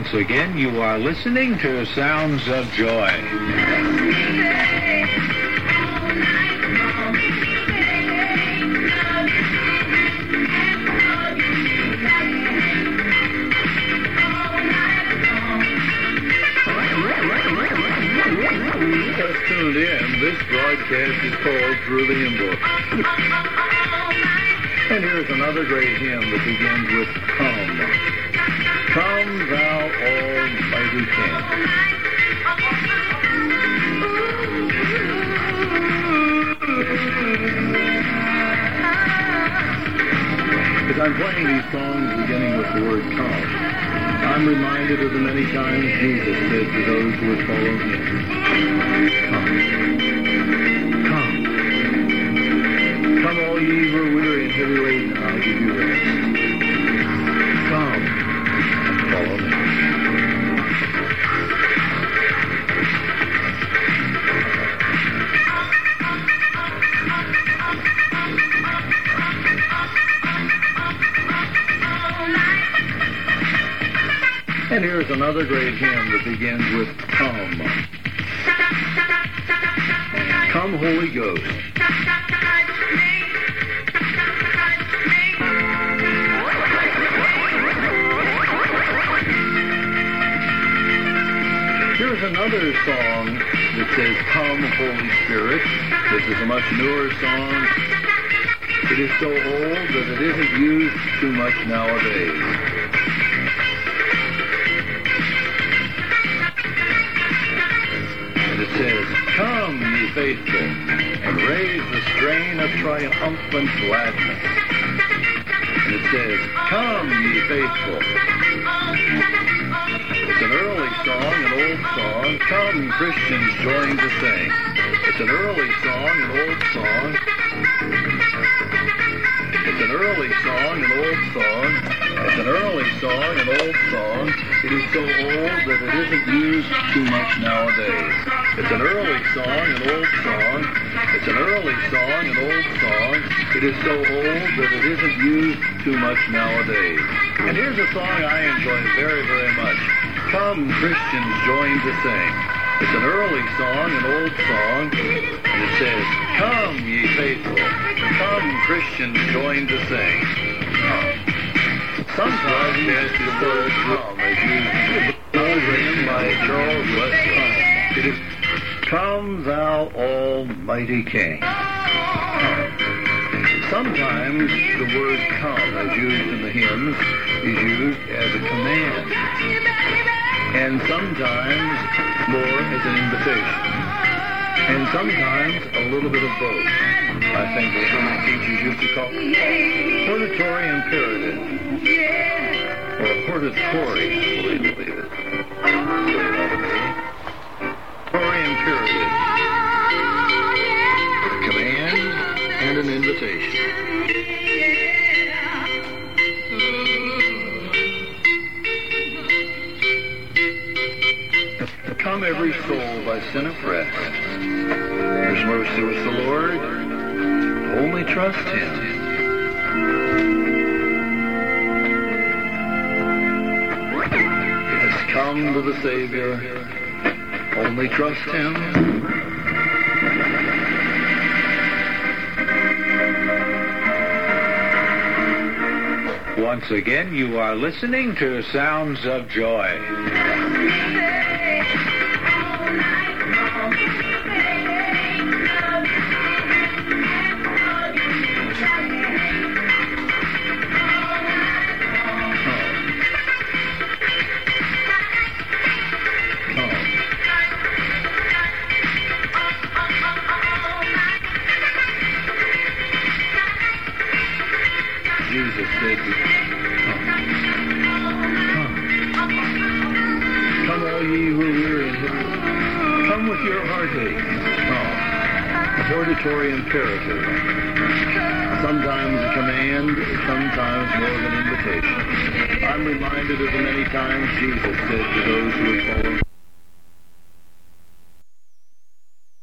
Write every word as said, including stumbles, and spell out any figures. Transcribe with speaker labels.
Speaker 1: Once again, you are listening to Sounds of Joy.
Speaker 2: Just tuned in. This broadcast is called Through the Hymn Book. And here's another great hymn that begins with Come. Come, thou almighty King. As I'm playing these songs beginning with the word come, I'm reminded of the many times Jesus said to those who would follow him, Come. Come. Come, all ye who are weary and heavy laden, I'll give you rest. Come and follow me. And here's another great hymn that begins with Come. Come, Holy Ghost. Here's another song that says, Come, Holy Spirit. This is a much newer song. It is so old that it isn't used too much nowadays. And it says, Come, ye faithful, and raise the strain of triumphant gladness. And it says, Come, ye faithful. It's an early song, an old song. Come, Christians, join to sing. It's an early song, an old song. It's an early song, an old song. It's an early song, an old song. It is so old that it isn't used too much nowadays. It's an early song, an old song. It's an early song, an old song. It is so old that it isn't used too much nowadays. And here's a song I enjoy very, very much. Come, Christians, join to sing. It's an early song, an old song, and it says, Come, ye faithful. Come, Christians, join to sing. Sometimes the word come is used written by Charles Wesley. It is, Come, thou almighty King. Sometimes the word come, as used in the hymns, is used as a command. And sometimes more as an invitation. And sometimes a little bit of both. I think the sermon teachers used to call it hortatory imperative. Or hortatory, I believe it is. Hortatory imperative. A command and an invitation. Come, every soul, thy sin oppressed. There's mercy with the Lord. Only trust him. Yes, come to the Savior. Only trust him.
Speaker 1: Once again, you are listening to Sounds of Joy.
Speaker 2: Jesus said, Come. Come. Come, all ye who are weary and heavy. Come with your heartache. Come. A hortatory imperative. Sometimes a command, sometimes more of an invitation. I'm reminded of the many times Jesus said to those who would follow him,